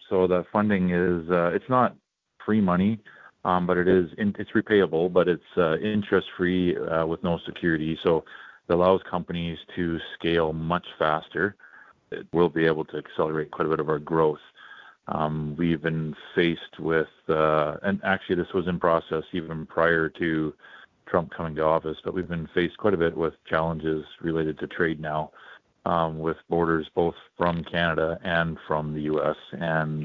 So the funding is, it's not free money, but it's repayable, but it's interest-free with no security. So it allows companies to scale much faster. We'll be able to accelerate quite a bit of our growth. We've been faced with, and actually this was in process even prior to Trump coming to office, but we've been faced quite a bit with challenges related to trade now, with borders both from Canada and from the U.S. And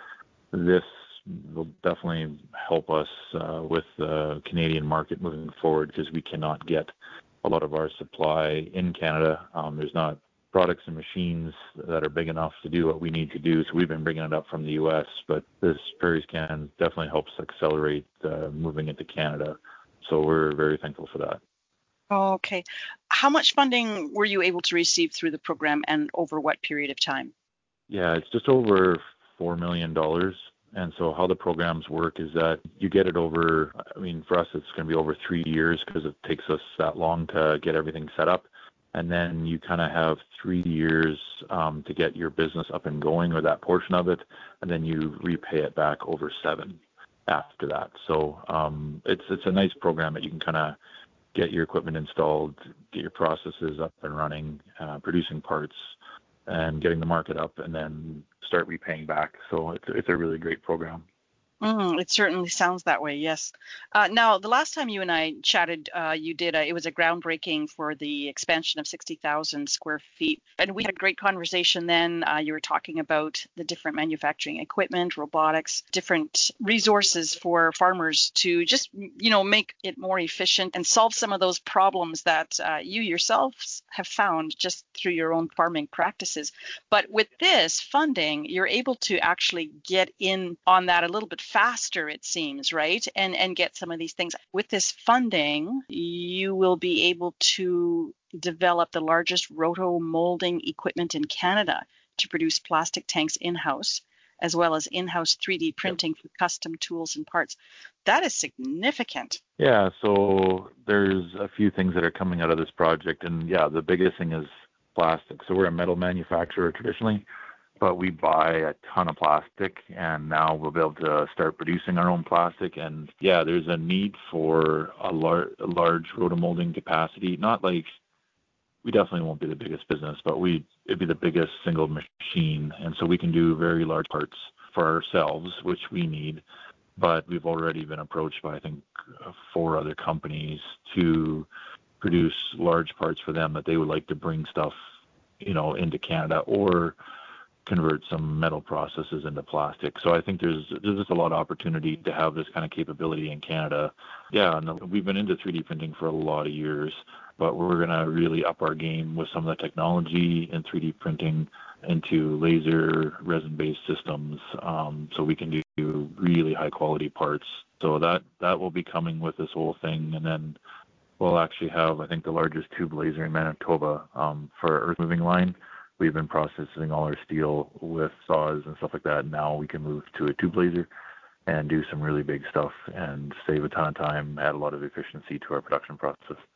this will definitely help us with the Canadian market moving forward, because we cannot get a lot of our supply in Canada. There's not products and machines that are big enough to do what we need to do, so we've been bringing it up from the U.S. But this PrairieScan definitely helps accelerate moving into Canada. So we're very thankful for that. Okay. How much funding were you able to receive through the program, and over what period of time? Yeah, it's just over $4 million. And so how the programs work is that you get it over, I mean, for us, it's going to be over 3 years, because it takes us that long to get everything set up. And then you kind of have 3 years to get your business up and going, or that portion of it, and then you repay it back over 7 after that. So it's a nice program that you can kind of get your equipment installed, get your processes up and running, producing parts, and getting the market up, and then start repaying back. So it's a really great program. It certainly sounds that way, yes. Now, the last time you and I chatted, you did it was a groundbreaking for the expansion of 60,000 square feet. And we had a great conversation then. You were talking about the different manufacturing equipment, robotics, different resources for farmers to just, make it more efficient and solve some of those problems that you yourselves have found just through your own farming practices. But with this funding, you're able to actually get in on that a little bit faster, it seems, right? And get some of these things. With this funding, you will be able to develop the largest roto-molding equipment in Canada to produce plastic tanks in-house, as well as in-house 3D printing for custom tools and parts. That is significant. Yeah, so there's a few things that are coming out of this project. And yeah, the biggest thing is plastic. So we're a metal manufacturer traditionally, but we buy a ton of plastic, and now we'll be able to start producing our own plastic. And yeah, there's a need for a large rotomolding capacity. Not like, we definitely won't be the biggest business, but it'd be the biggest single machine. And so we can do very large parts for ourselves, which we need. But we've already been approached by, I think, 4 other companies to produce large parts for them that they would like to bring stuff, into Canada, or convert some metal processes into plastic. So I think there's just a lot of opportunity to have this kind of capability in Canada. Yeah, and we've been into 3D printing for a lot of years, but we're going to really up our game with some of the technology in 3D printing into laser resin-based systems, so we can do really high-quality parts. So that will be coming with this whole thing. And then we'll actually have, I think, the largest tube laser in Manitoba for our earth moving line. We've been processing all our steel with saws and stuff like that. Now we can move to a tube laser and do some really big stuff and save a ton of time, add a lot of efficiency to our production process.